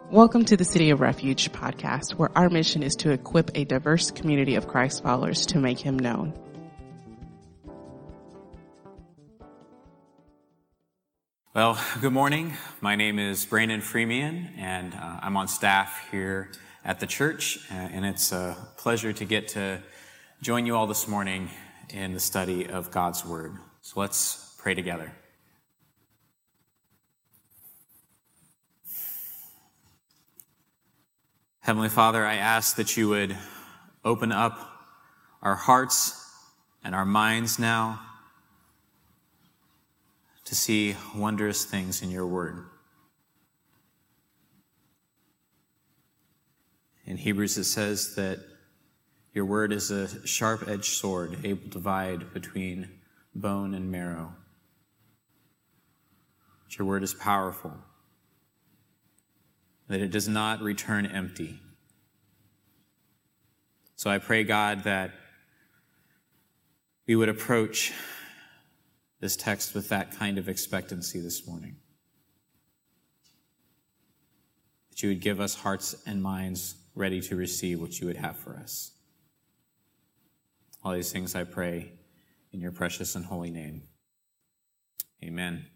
Welcome to the City of Refuge podcast, where our mission is to equip a diverse community of Christ followers to make him known. Well, good morning. My name is Brandon Freemian, and I'm on staff here at the church, and it's a pleasure to get to join you all this morning in the study of God's Word. So let's pray together. Heavenly Father, I ask that you would open up our hearts and our minds now to see wondrous things in your word. In Hebrews it says that your word is a sharp-edged sword, able to divide between bone and marrow. That your word is powerful, that it does not return empty. So I pray, God, that we would approach this text with that kind of expectancy this morning. That you would give us hearts and minds ready to receive what you would have for us. All these things I pray in your precious and holy name. Amen.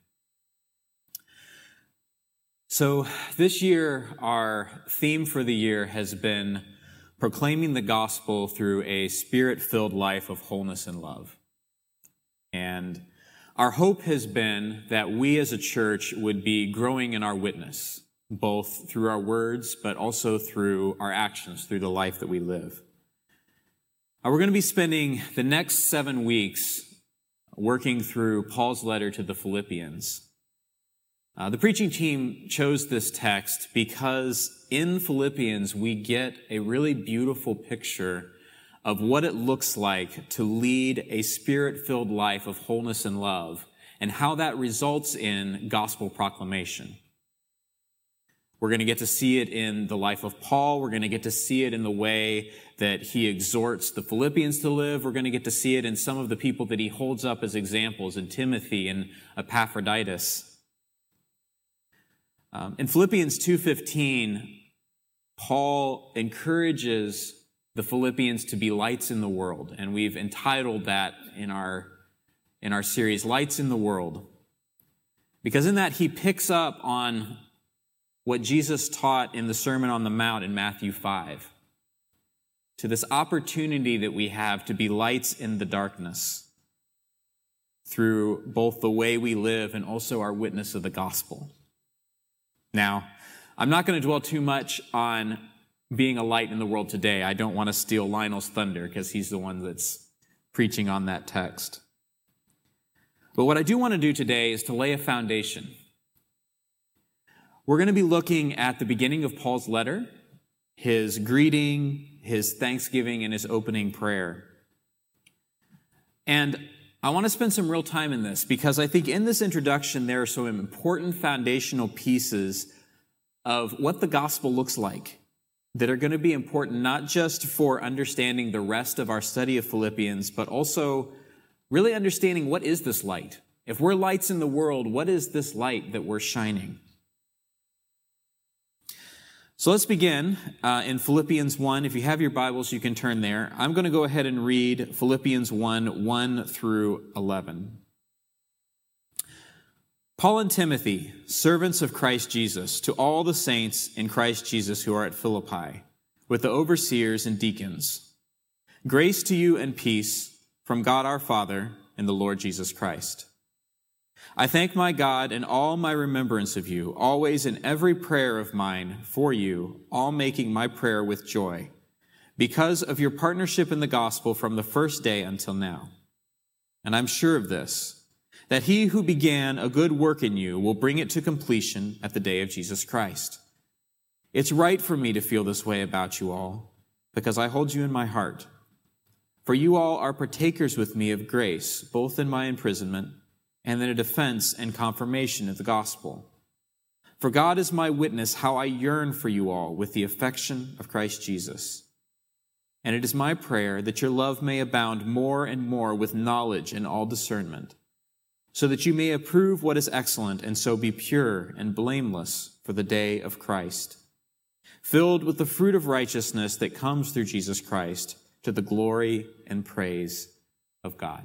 So this year, our theme for the year has been proclaiming the gospel through a spirit-filled life of wholeness and love. And our hope has been that we as a church would be growing in our witness, both through our words, but also through our actions, through the life that we live. We're going to be spending the next 7 weeks working through Paul's letter to the Philippians. The preaching team chose this text because in Philippians we get a really beautiful picture of what it looks like to lead a spirit-filled life of wholeness and love, and how that results in gospel proclamation. We're going to get to see it in the life of Paul. We're going to get to see it in the way that he exhorts the Philippians to live. We're going to get to see it in some of the people that he holds up as examples, in Timothy and Epaphroditus. In Philippians 2:15, Paul encourages the Philippians to be lights in the world, and we've entitled that in our series, Lights in the World, because in that he picks up on what Jesus taught in the Sermon on the Mount in Matthew 5, to this opportunity that we have to be lights in the darkness through both the way we live and also our witness of the gospel. Now, I'm not going to dwell too much on being a light in the world today. I don't want to steal Lionel's thunder because he's the one that's preaching on that text. But what I do want to do today is to lay a foundation. We're going to be looking at the beginning of Paul's letter, his greeting, his thanksgiving, and his opening prayer. And I want to spend some real time in this because I think in this introduction there are some important foundational pieces of what the gospel looks like that are going to be important not just for understanding the rest of our study of Philippians, but also really understanding what is this light. If we're lights in the world, what is this light that we're shining? So let's begin in Philippians 1. If you have your Bibles, you can turn there. I'm going to go ahead and read Philippians 1 through 11. Paul and Timothy, servants of Christ Jesus, to all the saints in Christ Jesus who are at Philippi, with the overseers and deacons. Grace to you and peace from God our Father and the Lord Jesus Christ. I thank my God in all my remembrance of you, always in every prayer of mine for you, all making my prayer with joy, because of your partnership in the gospel from the first day until now. And I'm sure of this, that he who began a good work in you will bring it to completion at the day of Jesus Christ. It's right for me to feel this way about you all, because I hold you in my heart. For you all are partakers with me of grace, both in my imprisonment and in a defense and confirmation of the gospel. For God is my witness how I yearn for you all with the affection of Christ Jesus. And it is my prayer that your love may abound more and more with knowledge and all discernment, so that you may approve what is excellent and so be pure and blameless for the day of Christ, filled with the fruit of righteousness that comes through Jesus Christ, to the glory and praise of God.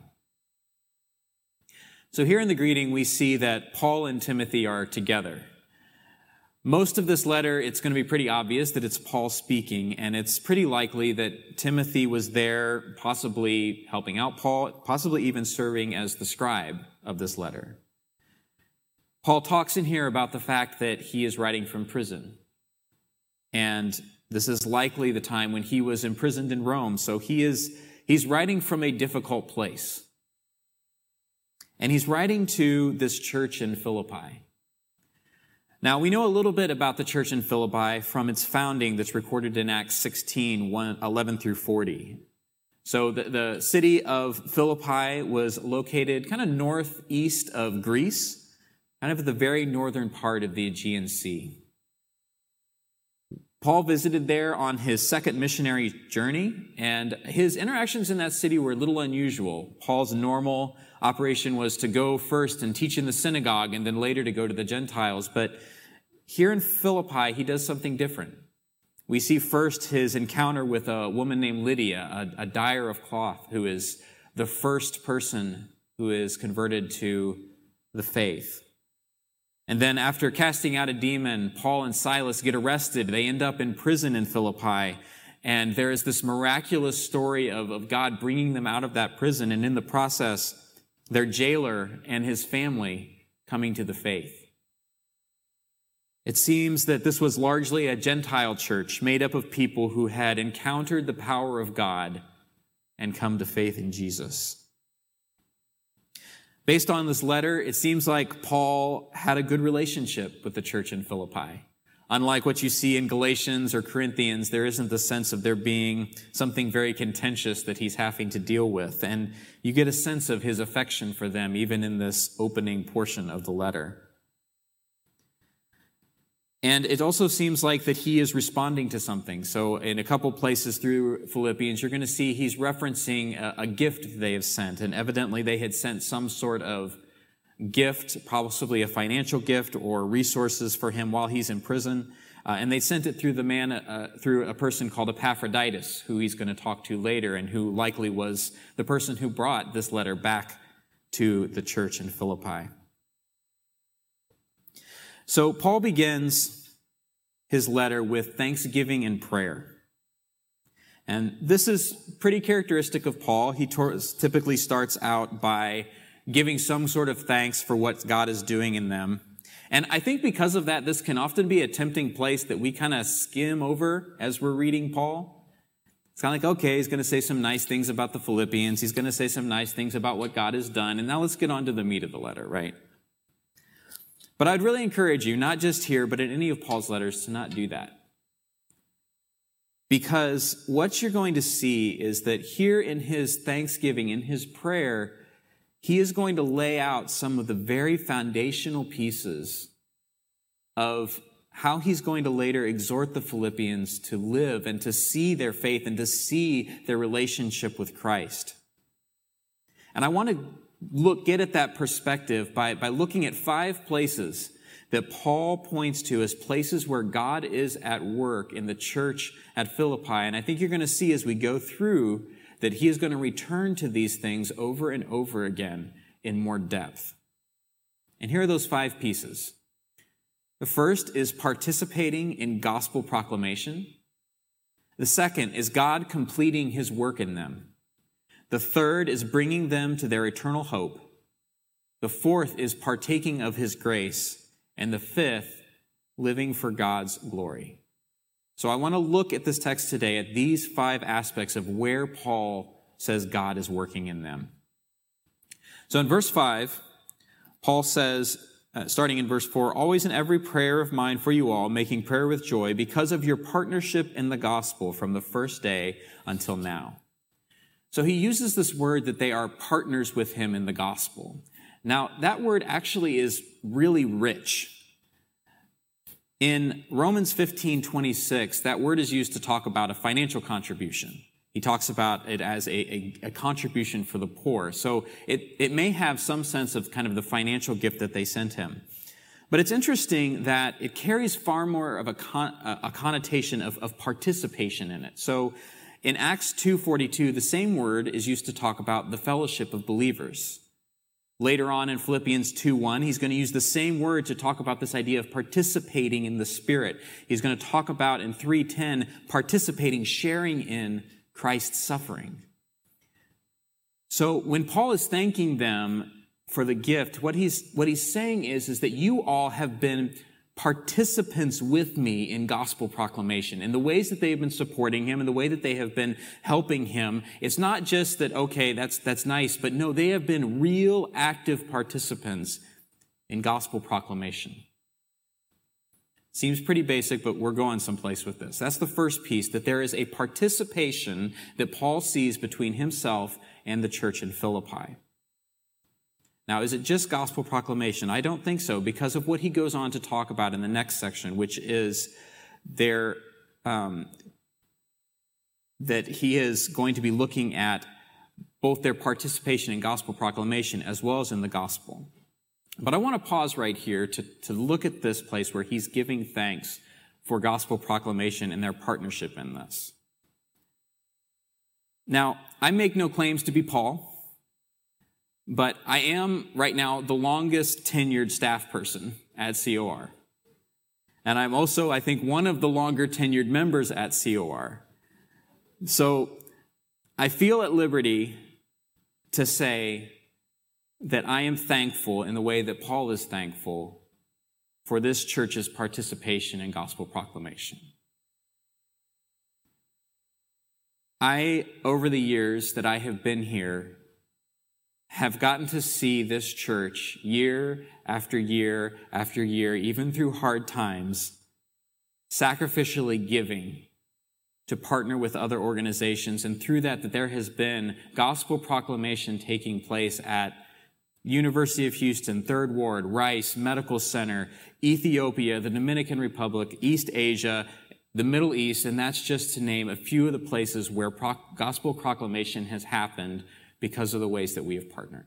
So here in the greeting, we see that Paul and Timothy are together. Most of this letter, it's going to be pretty obvious that it's Paul speaking, and it's pretty likely that Timothy was there, possibly helping out Paul, possibly even serving as the scribe of this letter. Paul talks in here about the fact that he is writing from prison. And this is likely the time when he was imprisoned in Rome. So he's writing from a difficult place. And he's writing to this church in Philippi. Now, we know a little bit about the church in Philippi from its founding that's recorded in Acts 16, 11 through 40. So the city of Philippi was located kind of northeast of Greece, kind of at the very northern part of the Aegean Sea. Paul visited there on his second missionary journey, and his interactions in that city were a little unusual. Paul's normal operation was to go first and teach in the synagogue, and then later to go to the Gentiles. But here in Philippi, he does something different. We see first his encounter with a woman named Lydia, a dyer of cloth, who is the first person who is converted to the faith. And then after casting out a demon, Paul and Silas get arrested. They end up in prison in Philippi. And there is this miraculous story of God bringing them out of that prison. And in the process, their jailer and his family coming to the faith. It seems that this was largely a Gentile church made up of people who had encountered the power of God and come to faith in Jesus. Based on this letter, it seems like Paul had a good relationship with the church in Philippi. Unlike what you see in Galatians or Corinthians, there isn't the sense of there being something very contentious that he's having to deal with. And you get a sense of his affection for them, even in this opening portion of the letter. And it also seems like that he is responding to something. So in a couple places through Philippians, you're going to see he's referencing a gift they have sent. And evidently they had sent some sort of gift, possibly a financial gift or resources for him while he's in prison. And they sent it through through a person called Epaphroditus, who he's going to talk to later, and who likely was the person who brought this letter back to the church in Philippi. So Paul begins his letter with thanksgiving and prayer. And this is pretty characteristic of Paul. He typically starts out by giving some sort of thanks for what God is doing in them. And I think because of that, this can often be a tempting place that we kind of skim over as we're reading Paul. It's kind of like, okay, he's going to say some nice things about the Philippians. He's going to say some nice things about what God has done. And now let's get on to the meat of the letter, right? But I'd really encourage you, not just here, but in any of Paul's letters, to not do that. Because what you're going to see is that here in his thanksgiving, in his prayer, he is going to lay out some of the very foundational pieces of how he's going to later exhort the Philippians to live and to see their faith and to see their relationship with Christ. And I want to get at that perspective by looking at 5 places that Paul points to as places where God is at work in the church at Philippi. And I think you're going to see as we go through that he is going to return to these things over and over again in more depth. And here are those 5 pieces. The first is participating in gospel proclamation. The second is God completing his work in them. The third is bringing them to their eternal hope. The fourth is partaking of his grace. And the fifth, living for God's glory. So I want to look at this text today at these 5 aspects of where Paul says God is working in them. So in verse 5, Paul says, starting in verse 4, always in every prayer of mine for you all, making prayer with joy because of your partnership in the gospel from the first day until now. So he uses this word that they are partners with him in the gospel. Now, that word actually is really rich. In Romans 15:26, that word is used to talk about a financial contribution. He talks about it as a contribution for the poor. So it may have some sense of kind of the financial gift that they sent him. But it's interesting that it carries far more of a connotation of participation in it. So in Acts 2:42, the same word is used to talk about the fellowship of believers. Later on in Philippians 2:1, he's going to use the same word to talk about this idea of participating in the Spirit. He's going to talk about in 3:10, participating, sharing in Christ's suffering. So when Paul is thanking them for the gift, what he's saying is that you all have been participants with me in gospel proclamation. In the ways that they've been supporting him, in the way that they have been helping him, it's not just that, okay, that's nice, but no, they have been real active participants in gospel proclamation. Seems pretty basic, but we're going someplace with this. That's the first piece, that there is a participation that Paul sees between himself and the church in Philippi. Now, is it just gospel proclamation? I don't think so, because of what he goes on to talk about in the next section, which is that he is going to be looking at both their participation in gospel proclamation as well as in the gospel. But I want to pause right here to look at this place where he's giving thanks for gospel proclamation and their partnership in this. Now, I make no claims to be Paul, but I am right now the longest tenured staff person at COR. And I'm also, I think, one of the longer tenured members at COR. So I feel at liberty to say that I am thankful in the way that Paul is thankful for this church's participation in gospel proclamation. Over the years that I have been here, have gotten to see this church year after year after year, even through hard times, sacrificially giving to partner with other organizations. And through that there has been gospel proclamation taking place at University of Houston, Third Ward, Rice Medical Center, Ethiopia, the Dominican Republic, East Asia, the Middle East, and that's just to name a few of the places where gospel proclamation has happened because of the ways that we have partnered.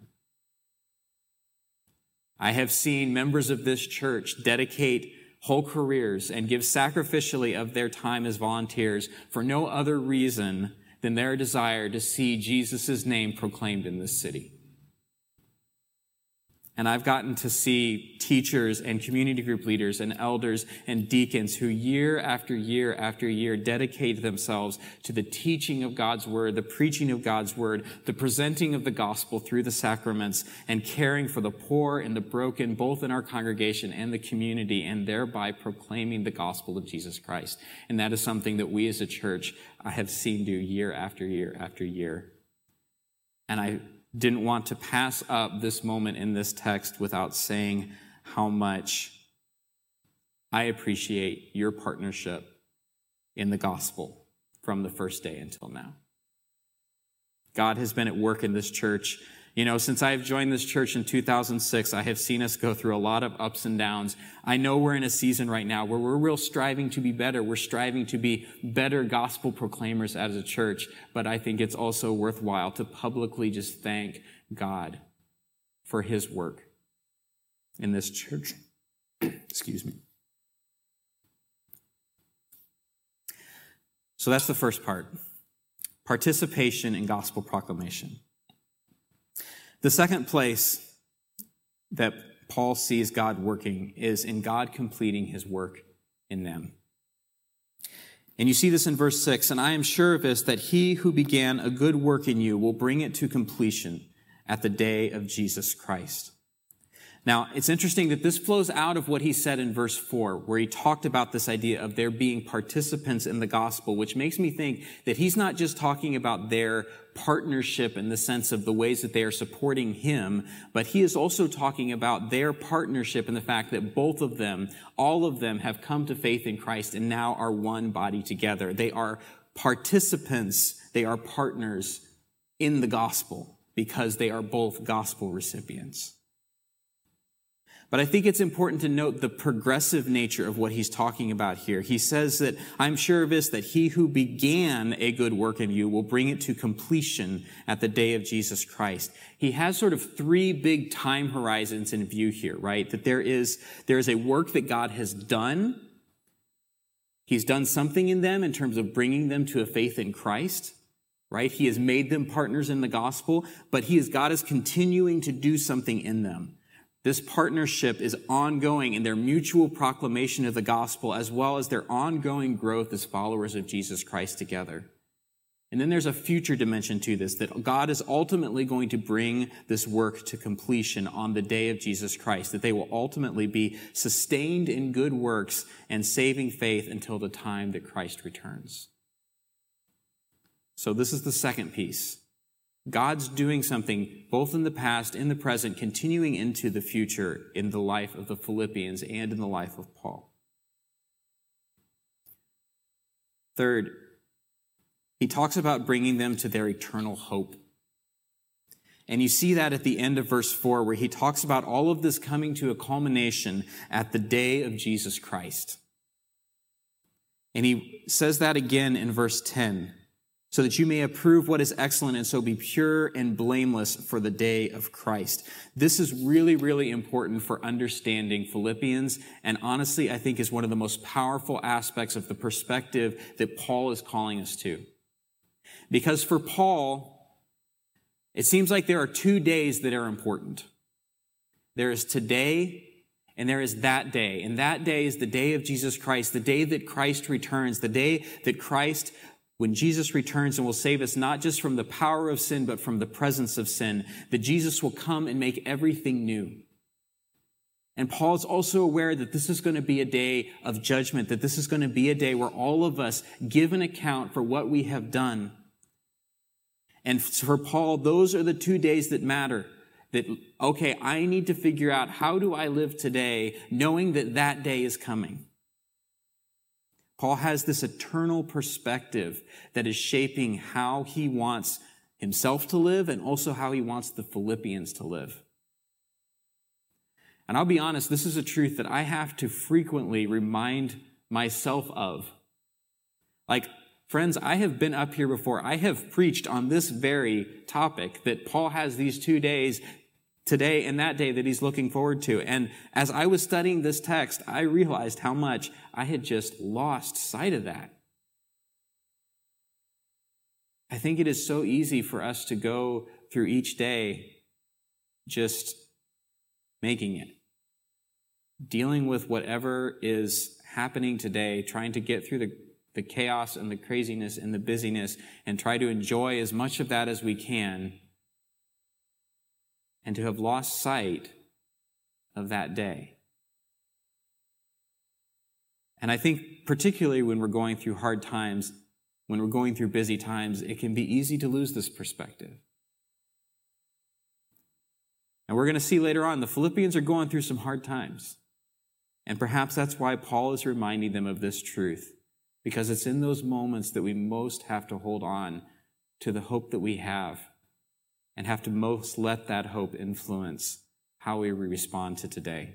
I have seen members of this church dedicate whole careers and give sacrificially of their time as volunteers for no other reason than their desire to see Jesus' name proclaimed in this city. And I've gotten to see teachers and community group leaders and elders and deacons who year after year after year dedicate themselves to the teaching of God's word, the preaching of God's word, the presenting of the gospel through the sacraments, and caring for the poor and the broken, both in our congregation and the community, and thereby proclaiming the gospel of Jesus Christ. And that is something that we as a church have seen do year after year after year. And I didn't want to pass up this moment in this text without saying how much I appreciate your partnership in the gospel from the first day until now. God has been at work in this church. Since I've joined this church in 2006, I have seen us go through a lot of ups and downs. I know we're in a season right now where we're real striving to be better. We're striving to be better gospel proclaimers as a church, but I think it's also worthwhile to publicly just thank God for his work in this church. Excuse me. So that's the first part. Participation in gospel proclamation. The second place that Paul sees God working is in God completing his work in them. And you see this in verse 6, and I am sure of this, that he who began a good work in you will bring it to completion at the day of Jesus Christ. Now, it's interesting that this flows out of what he said in verse 4, where he talked about this idea of there being participants in the gospel, which makes me think that he's not just talking about their partnership in the sense of the ways that they are supporting him, but he is also talking about their partnership in the fact that both of them, all of them, have come to faith in Christ and now are one body together. They are participants, they are partners in the gospel because they are both gospel recipients. But I think it's important to note the progressive nature of what he's talking about here. He says that, I'm sure of this, that he who began a good work in you will bring it to completion at the day of Jesus Christ. He has sort of three big time horizons in view here, right? That there is a work that God has done. He's done something in them in terms of bringing them to a faith in Christ, right? He has made them partners in the gospel, but God is continuing to do something in them. This partnership is ongoing in their mutual proclamation of the gospel, as well as their ongoing growth as followers of Jesus Christ together. And then there's a future dimension to this, that God is ultimately going to bring this work to completion on the day of Jesus Christ, that they will ultimately be sustained in good works and saving faith until the time that Christ returns. So this is the second piece. God's doing something both in the past, in the present, continuing into the future in the life of the Philippians and in the life of Paul. Third, he talks about bringing them to their eternal hope. And you see that at the end of verse 4, where he talks about all of this coming to a culmination at the day of Jesus Christ. And he says that again in verse 10. So that you may approve what is excellent and so be pure and blameless for the day of Christ. This is really, really important for understanding Philippians, and honestly, I think is one of the most powerful aspects of the perspective that Paul is calling us to. Because for Paul, it seems like there are 2 days that are important. There is today and there is that day. And that day is the day of Jesus Christ, the day that Christ returns, the day that Christ, when Jesus returns and will save us not just from the power of sin, but from the presence of sin, that Jesus will come and make everything new. And Paul's also aware that this is going to be a day of judgment, that this is going to be a day where all of us give an account for what we have done. And for Paul, those are the 2 days that matter. That, okay, I need to figure out how do I live today, knowing that that day is coming. Paul has this eternal perspective that is shaping how he wants himself to live and also how he wants the Philippians to live. And I'll be honest, this is a truth that I have to frequently remind myself of. Like, friends, I have been up here before. I have preached on this very topic, that Paul has these 2 days, today and that day, that he's looking forward to. And as I was studying this text, I realized how much I had just lost sight of that. I think it is so easy for us to go through each day just making it, dealing with whatever is happening today, trying to get through the chaos and the craziness and the busyness and try to enjoy as much of that as we can, and to have lost sight of that day. And I think particularly when we're going through hard times, when we're going through busy times, it can be easy to lose this perspective. And we're going to see later on, the Philippians are going through some hard times. And perhaps that's why Paul is reminding them of this truth, because it's in those moments that we most have to hold on to the hope that we have, and have to most let that hope influence how we respond to today.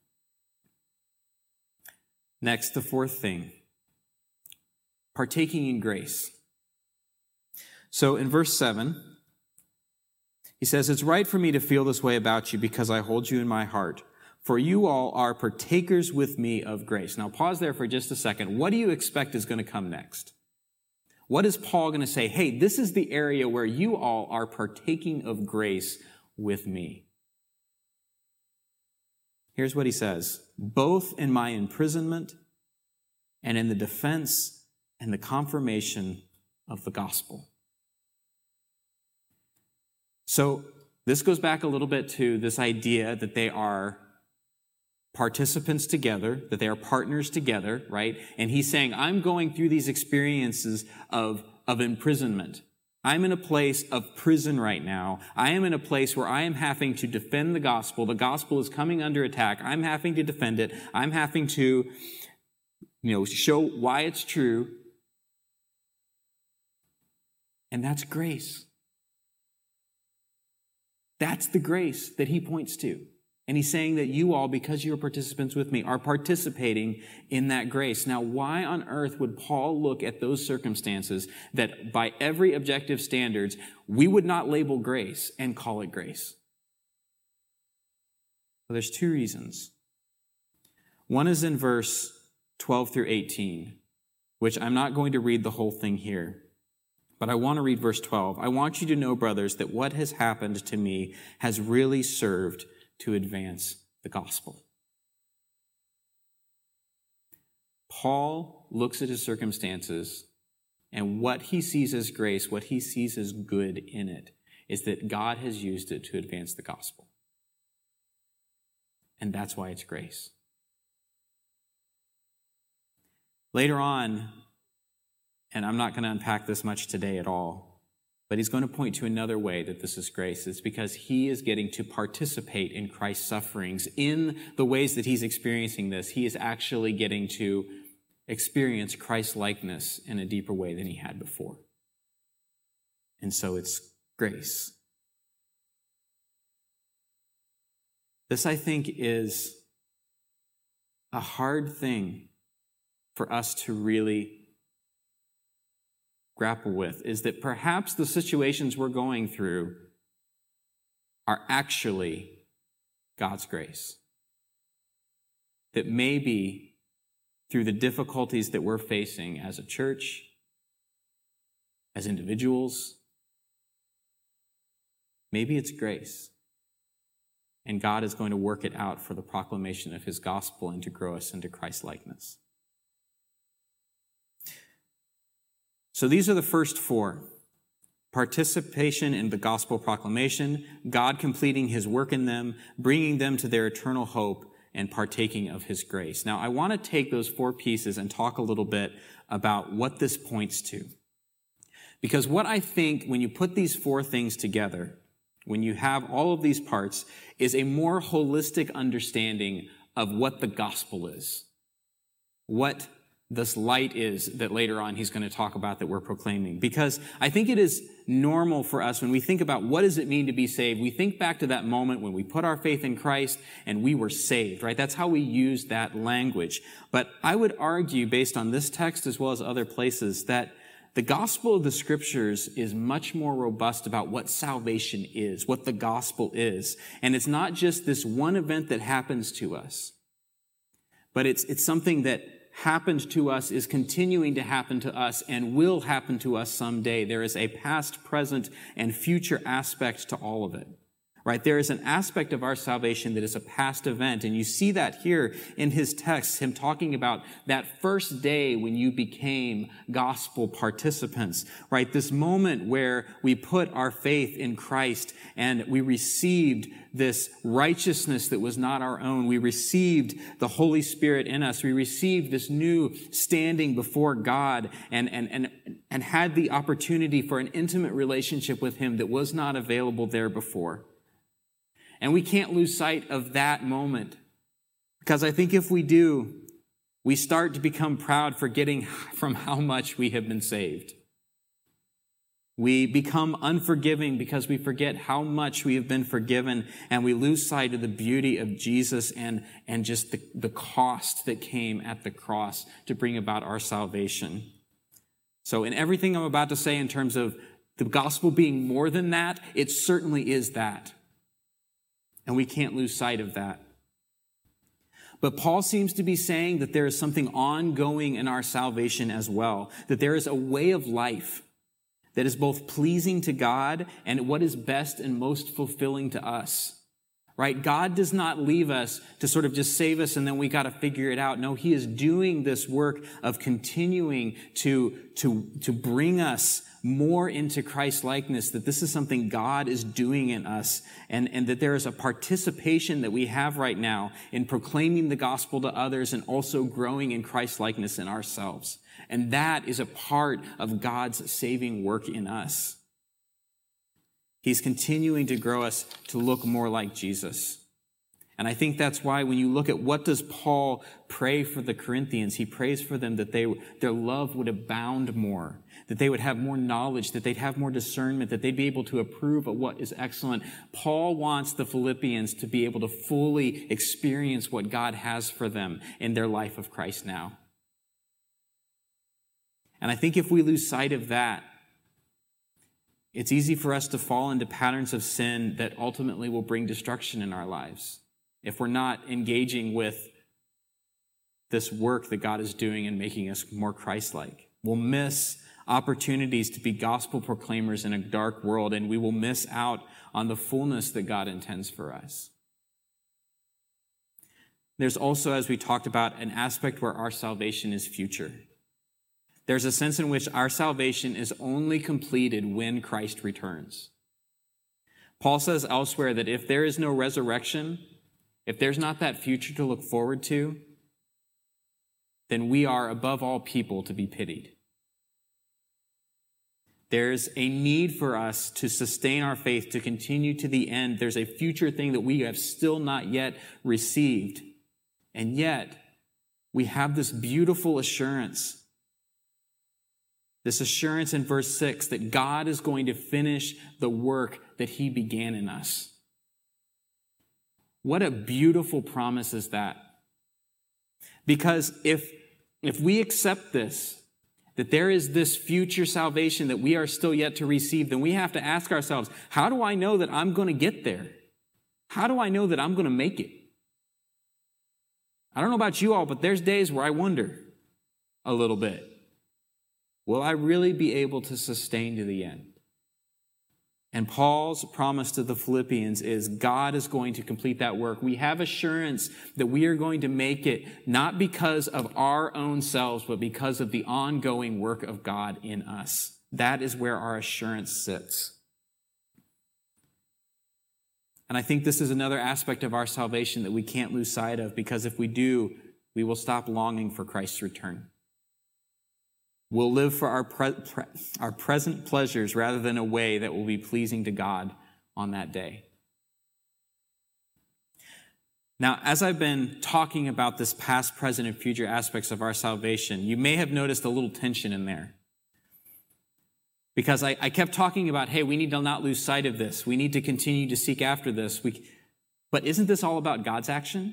Next, the fourth thing, partaking in grace. So in verse 7, he says, "It's right for me to feel this way about you because I hold you in my heart. For you all are partakers with me of grace." Now pause there for just a second. What do you expect is going to come next? What is Paul going to say? Hey, this is the area where you all are partaking of grace with me. Here's what he says: "Both in my imprisonment and in the defense and the confirmation of the gospel." So this goes back a little bit to this idea that they are participants together, that they are partners together, right? And he's saying, I'm going through these experiences of imprisonment. I'm in a place of prison right now. I am in a place where I am having to defend the gospel. The gospel is coming under attack. I'm having to defend it. I'm having to, show why it's true. And that's grace. That's the grace that he points to. And he's saying that you all, because you're participants with me, are participating in that grace. Now, why on earth would Paul look at those circumstances that by every objective standards, we would not label grace and call it grace? Well, there's two reasons. One is in verse 12 through 18, which I'm not going to read the whole thing here, but I want to read verse 12. I want you to know, brothers, that what has happened to me has really served to advance the gospel. Paul looks at his circumstances, and what he sees as grace, what he sees as good in it, is that God has used it to advance the gospel. And that's why it's grace. Later on, and I'm not going to unpack this much today at all, but he's going to point to another way that this is grace. It's because he is getting to participate in Christ's sufferings. In the ways that he's experiencing this, he is actually getting to experience Christ's likeness in a deeper way than he had before. And so it's grace. This, I think, is a hard thing for us to really grapple with, is that perhaps the situations we're going through are actually God's grace. That maybe through the difficulties that we're facing as a church, as individuals, maybe it's grace. And God is going to work it out for the proclamation of his gospel and to grow us into Christ's likeness. So these are the first four. Participation in the gospel proclamation, God completing his work in them, bringing them to their eternal hope, and partaking of his grace. Now, I want to take those four pieces and talk a little bit about what this points to. Because what I think, when you put these four things together, when you have all of these parts, is a more holistic understanding of what the gospel is. What this light is that later on he's going to talk about that we're proclaiming. Because I think it is normal for us when we think about what does it mean to be saved, we think back to that moment when we put our faith in Christ and we were saved, right? That's how we use that language. But I would argue, based on this text as well as other places, that the gospel of the scriptures is much more robust about what salvation is, what the gospel is. And it's not just this one event that happens to us, but it's something that happened to us, is continuing to happen to us, and will happen to us someday. There is a past, present, and future aspect to all of it, right? There is an aspect of our salvation that is a past event, and you see that here in his text, him talking about that first day when you became gospel participants, right? This moment where we put our faith in Christ and we received this righteousness that was not our own. We received the Holy Spirit in us. We received this new standing before God and had the opportunity for an intimate relationship with him that was not available there before. And we can't lose sight of that moment, because I think if we do, we start to become proud, forgetting from how much we have been saved. We become unforgiving because we forget how much we have been forgiven, and we lose sight of the beauty of Jesus and just the cost that came at the cross to bring about our salvation. So in everything I'm about to say in terms of the gospel being more than that, it certainly is that. And we can't lose sight of that. But Paul seems to be saying that there is something ongoing in our salvation as well, that there is a way of life that is both pleasing to God and what is best and most fulfilling to us, right? God does not leave us to sort of just save us and then we got to figure it out. No, he is doing this work of continuing to bring us more into Christ's likeness, that this is something God is doing in us, and that there is a participation that we have right now in proclaiming the gospel to others and also growing in Christ's likeness in ourselves. And that is a part of God's saving work in us. He's continuing to grow us to look more like Jesus. And I think that's why when you look at what does Paul pray for the Corinthians, he prays for them that their love would abound more, that they would have more knowledge, that they'd have more discernment, that they'd be able to approve of what is excellent. Paul wants the Philippians to be able to fully experience what God has for them in their life of Christ now. And I think if we lose sight of that, it's easy for us to fall into patterns of sin that ultimately will bring destruction in our lives if we're not engaging with this work that God is doing and making us more Christ-like. We'll miss opportunities to be gospel proclaimers in a dark world, and we will miss out on the fullness that God intends for us. There's also, as we talked about, an aspect where our salvation is future. There's a sense in which our salvation is only completed when Christ returns. Paul says elsewhere that if there is no resurrection, if there's not that future to look forward to, then we are above all people to be pitied. There's a need for us to sustain our faith, to continue to the end. There's a future thing that we have still not yet received. And yet, we have this beautiful assurance. This assurance in verse 6 that God is going to finish the work that he began in us. What a beautiful promise is that. Because if we accept this, that there is this future salvation that we are still yet to receive, then we have to ask ourselves, how do I know that I'm going to get there? How do I know that I'm going to make it? I don't know about you all, but there's days where I wonder a little bit. Will I really be able to sustain to the end? And Paul's promise to the Philippians is God is going to complete that work. We have assurance that we are going to make it, not because of our own selves, but because of the ongoing work of God in us. That is where our assurance sits. And I think this is another aspect of our salvation that we can't lose sight of, because if we do, we will stop longing for Christ's return. We'll live for our present pleasures rather than a way that will be pleasing to God on that day. Now, as I've been talking about this past, present, and future aspects of our salvation, you may have noticed a little tension in there. Because I kept talking about, hey, we need to not lose sight of this. We need to continue to seek after this. But isn't this all about God's action?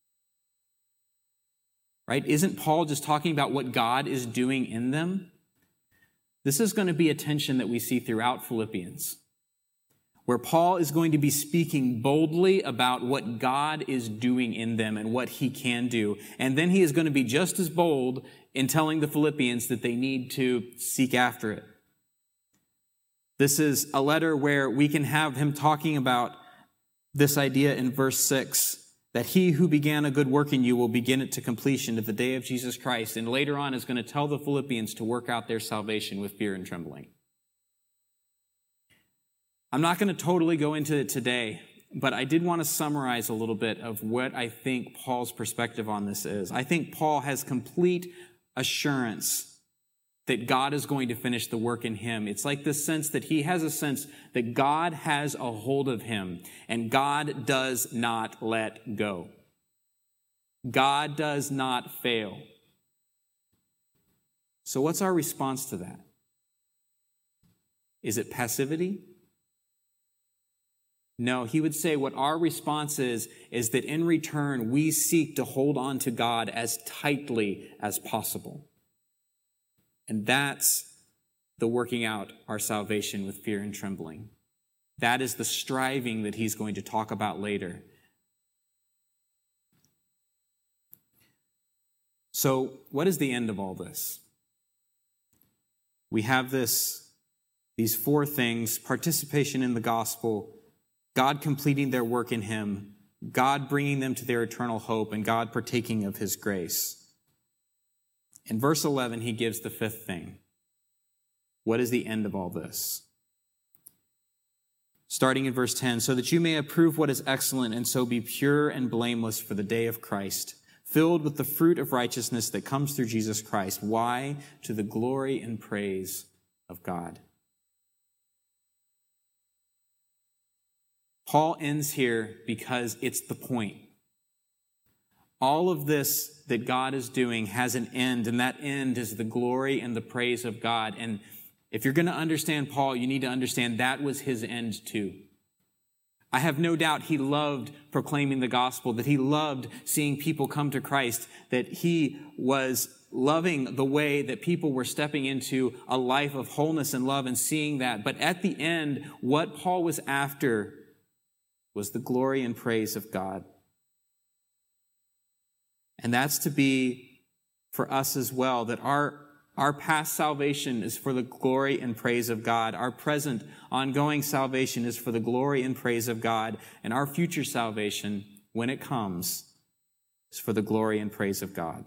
Right? Isn't Paul just talking about what God is doing in them? This is going to be a tension that we see throughout Philippians, where Paul is going to be speaking boldly about what God is doing in them and what he can do. And then he is going to be just as bold in telling the Philippians that they need to seek after it. This is a letter where we can have him talking about this idea in verse 6, that he who began a good work in you will begin it to completion at the day of Jesus Christ. And later on is going to tell the Philippians to work out their salvation with fear and trembling. I'm not going to totally go into it today, but I did want to summarize a little bit of what I think Paul's perspective on this is. I think Paul has complete assurance that God is going to finish the work in him. It's like this sense that he has a sense that God has a hold of him, and God does not let go. God does not fail. So what's our response to that? Is it passivity? No, he would say what our response is that in return, we seek to hold on to God as tightly as possible. And that's the working out our salvation with fear and trembling. That is the striving that he's going to talk about later. So, what is the end of all this? We have these four things: participation in the gospel, God completing their work in him, God bringing them to their eternal hope, and God partaking of his grace. In verse 11, he gives the fifth thing. What is the end of all this? Starting in verse 10, so that you may approve what is excellent and so be pure and blameless for the day of Christ, filled with the fruit of righteousness that comes through Jesus Christ. Why? To the glory and praise of God. Paul ends here because it's the point. all of this that God is doing has an end, and that end is the glory and the praise of God. And if you're going to understand Paul, you need to understand that was his end too. I have no doubt he loved proclaiming the gospel, that he loved seeing people come to Christ, that he was loving the way that people were stepping into a life of wholeness and love and seeing that. But at the end, what Paul was after was the glory and praise of God. And that's to be for us as well, that our past salvation is for the glory and praise of God. Our present ongoing salvation is for the glory and praise of God. And our future salvation, when it comes, is for the glory and praise of God.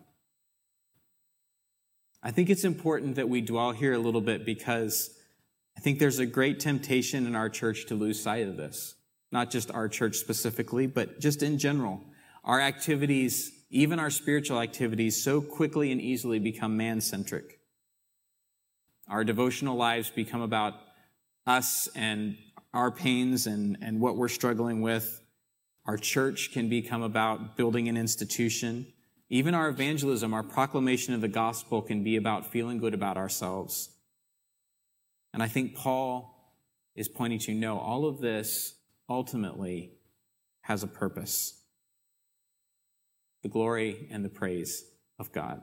I think it's important that we dwell here a little bit because I think there's a great temptation in our church to lose sight of this. Not just our church specifically, but just in general. Our activities, even our spiritual activities, so quickly and easily become man-centric. Our devotional lives become about us and our pains and what we're struggling with. Our church can become about building an institution. Even our evangelism, our proclamation of the gospel can be about feeling good about ourselves. And I think Paul is pointing to, no, all of this ultimately has a purpose. The glory and the praise of God.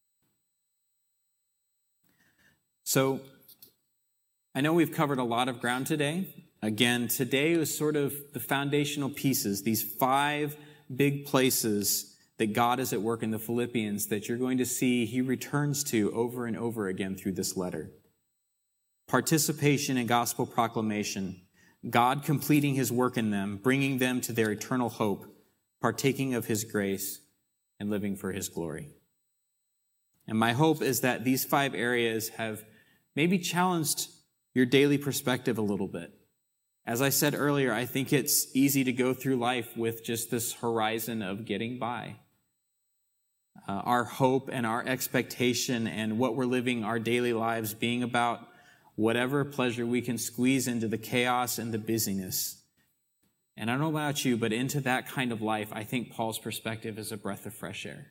So, I know we've covered a lot of ground today. Again, today was sort of the foundational pieces, these 5 big places that God is at work in the Philippians that you're going to see he returns to over and over again through this letter. Participation in gospel proclamation, God completing his work in them, bringing them to their eternal hope, partaking of his grace, and living for his glory. And my hope is that these 5 areas have maybe challenged your daily perspective a little bit. As I said earlier, I think it's easy to go through life with just this horizon of getting by. Our hope and our expectation and what we're living our daily lives being about whatever pleasure we can squeeze into the chaos and the busyness. And I don't know about you, but into that kind of life, I think Paul's perspective is a breath of fresh air.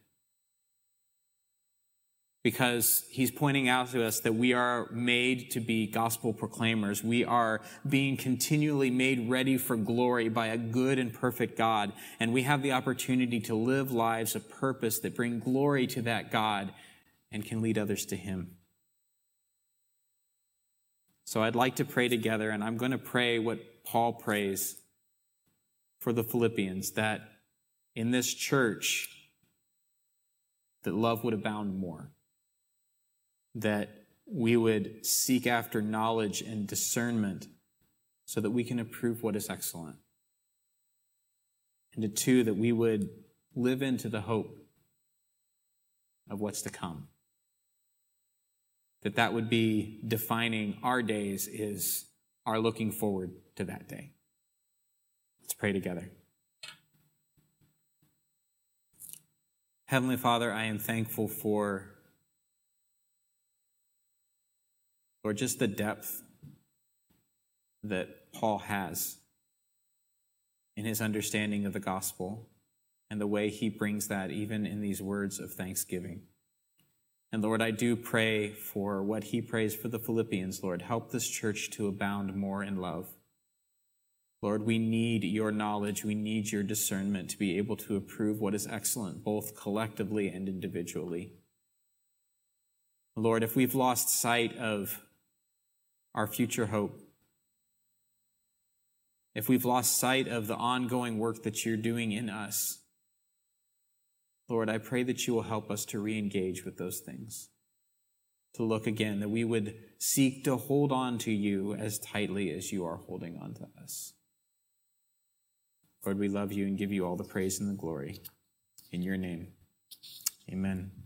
Because he's pointing out to us that we are made to be gospel proclaimers. We are being continually made ready for glory by a good and perfect God. And we have the opportunity to live lives of purpose that bring glory to that God and can lead others to him. So I'd like to pray together, and I'm going to pray what Paul prays for the Philippians, that in this church, that love would abound more. That we would seek after knowledge and discernment so that we can approve what is excellent. And 2, that we would live into the hope of what's to come. That would be defining our days, is our looking forward to that day. Let's pray together. Heavenly Father, I am thankful for, Lord, just the depth that Paul has in his understanding of the gospel and the way he brings that even in these words of thanksgiving. And Lord, I do pray for what he prays for the Philippians. Lord, help this church to abound more in love. Lord, we need your knowledge. We need your discernment to be able to approve what is excellent, both collectively and individually. Lord, if we've lost sight of our future hope, if we've lost sight of the ongoing work that you're doing in us, Lord, I pray that you will help us to re-engage with those things, to look again, that we would seek to hold on to you as tightly as you are holding on to us. Lord, we love you and give you all the praise and the glory. In your name, amen.